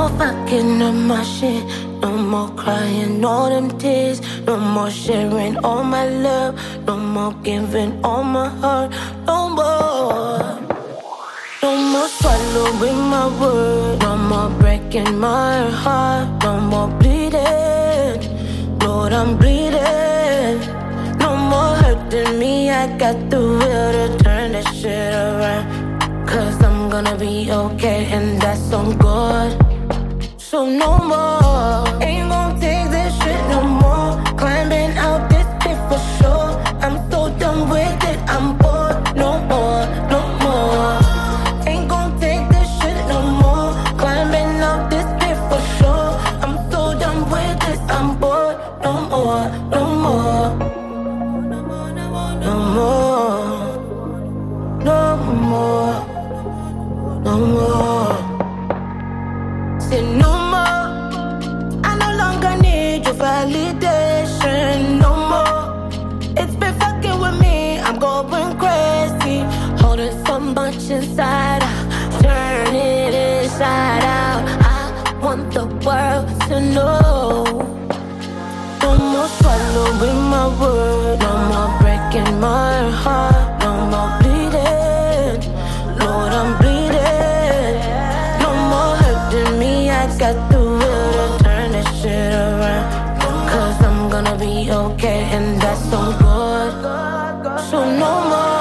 more fucking up my shit. No more crying all them tears. No more sharing all my love. No more giving all my heart. No more. No more swallowing my words. No more breaking my heart. No more bleeding. Lord, I'm bleeding. No more hurting me. I got the will to turn this shit around. Cause I'm gonna be okay, and that's on God. So no more. Ain't gon' take this shit no more. Climbing out this pit for sure. I'm so done with it. I'm bored. No more, no more. Ain't gon' take this shit no more. Climbing out this pit for sure. I'm so done with this. I'm bored. No more, no more. No more, no more. No more. Say no more. I no longer need your validation. No more. It's been fucking with me. I'm going crazy. Holding so much inside out. Turn it inside out. I want the world to know. No more swallowing my words. No more breaking my heart. No more bleeding. Lord, I'm bleeding. No more hurting me. I got the will to turn this shit around. Cause I'm gonna be okay, and that's on God. So no more.